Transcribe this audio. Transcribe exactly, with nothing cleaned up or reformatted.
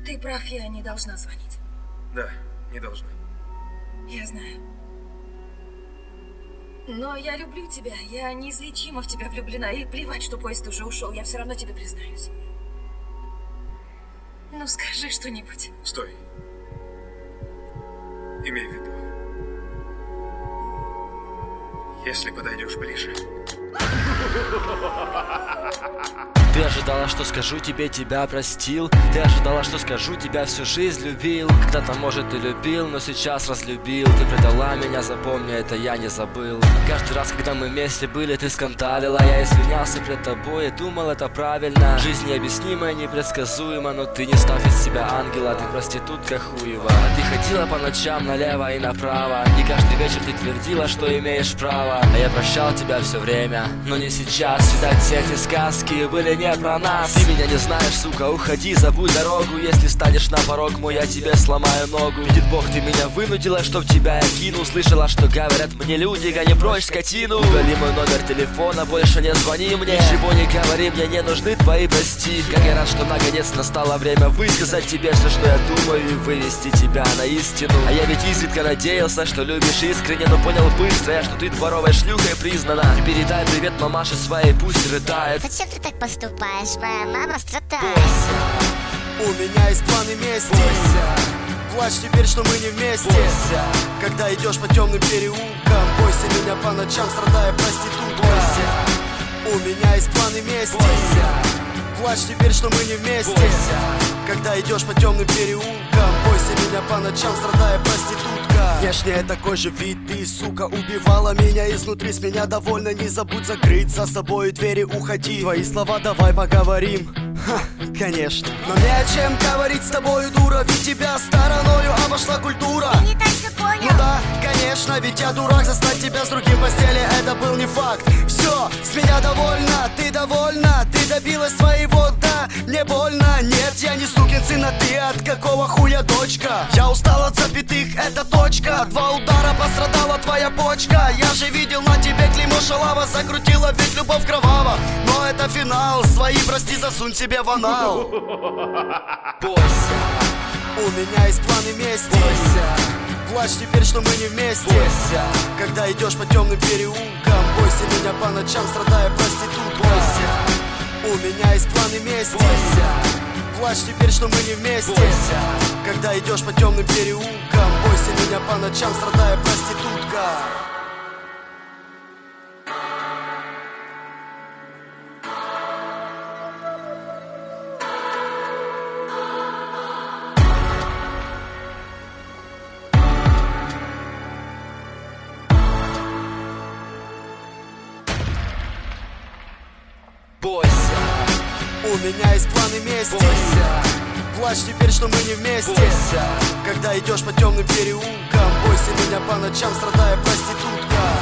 Ты прав, я не должна звонить. Да, не должна. Я знаю. Но я люблю тебя, я неизлечимо в тебя влюблена. И плевать, что поезд уже ушел, я все равно тебе признаюсь. Ну скажи что-нибудь. Стой. Имей в виду. Если подойдешь ближе. Ты ожидала, что скажу тебе, тебя простил. Ты ожидала, что скажу, тебя всю жизнь любил. Когда-то, может, и любил, но сейчас разлюбил. Ты предала меня, запомни, это я не забыл. Каждый раз, когда мы вместе были, ты скандалила. Я извинялся пред тобой и думал, это правильно. Жизнь необъяснимая, непредсказуема, но ты не ставь из себя ангела. Ты проститутка хуева. Ты ходила по ночам налево и направо, и каждый вечер ты твердила, что имеешь право. А я прощал тебя все время, но не сейчас. Видать, все эти сказки были не про нас. Ты меня не знаешь, сука, уходи, забудь дорогу. Если станешь на порог мой, я тебе сломаю ногу. Видит Бог, ты меня вынудила, чтоб тебя я кину. Слышала, что говорят мне люди, гони прочь скотину. Удали мой номер телефона, больше не звони мне. Ничего не говори, мне не нужны твои прости. Как я рад, что наконец настало время высказать тебе все, что я думаю, и вывести тебя на истину. А я ведь изредка надеялся, что любишь искренне, но понял быстро я, что ты дворовой шлюхой признана. И передай привет мамаше своей, пусть рыдает. Зачем ты так поступаешь? Моя мама страдает. У меня есть планы мести. Плачь теперь, что мы не вместе. Бойся. Когда идешь по темным переулкам, бойся меня по ночам, страдая проститутка. У меня есть планы мести. Бойся. Плачь теперь, что мы не вместе. Бойся. Когда идешь по темным переулкам, бойся меня по ночам, страдая проститутка. Внешне такой же вид, ты, сука, убивала меня изнутри. С меня довольно, не забудь закрыть за собой двери, уходи. Твои слова давай поговорим. Ха, конечно. Но не о чем говорить с тобою, дура, ведь тебя стороною обошла культура. Ты не так все понял. Ну да, конечно, ведь я дурак, застать тебя с другим в постели, это был не факт. Все, с меня довольна, ты довольна, ты добилась своего, да, мне больно. Нет, я не сукин сын, а ты от какого хуя дочка? Я устал от запятых, это точка. Два удара пострадала твоя почка. Я же видел на тебе клеймо шалава, закрутила ведь любовь кровава. Но это финал, свои прости засунь себе в анал. Бойся. У меня есть планы мести. Бойся. Плачь теперь, что мы не вместе. Бойся. Когда идешь по темным переулкам, бойся меня по ночам, страдая проститутка. Бойся. У меня есть планы мести. Бойся. Плачь теперь, что мы не вместе. Бойся. Когда идешь по темным переулкам, бойся меня по ночам, страдая проститутка. Бойся. У меня есть планы мести. Бойся. Плачь теперь, что мы не вместе. Бойся. Когда идешь по темным переулкам, бойся меня по ночам, страдая проститутка.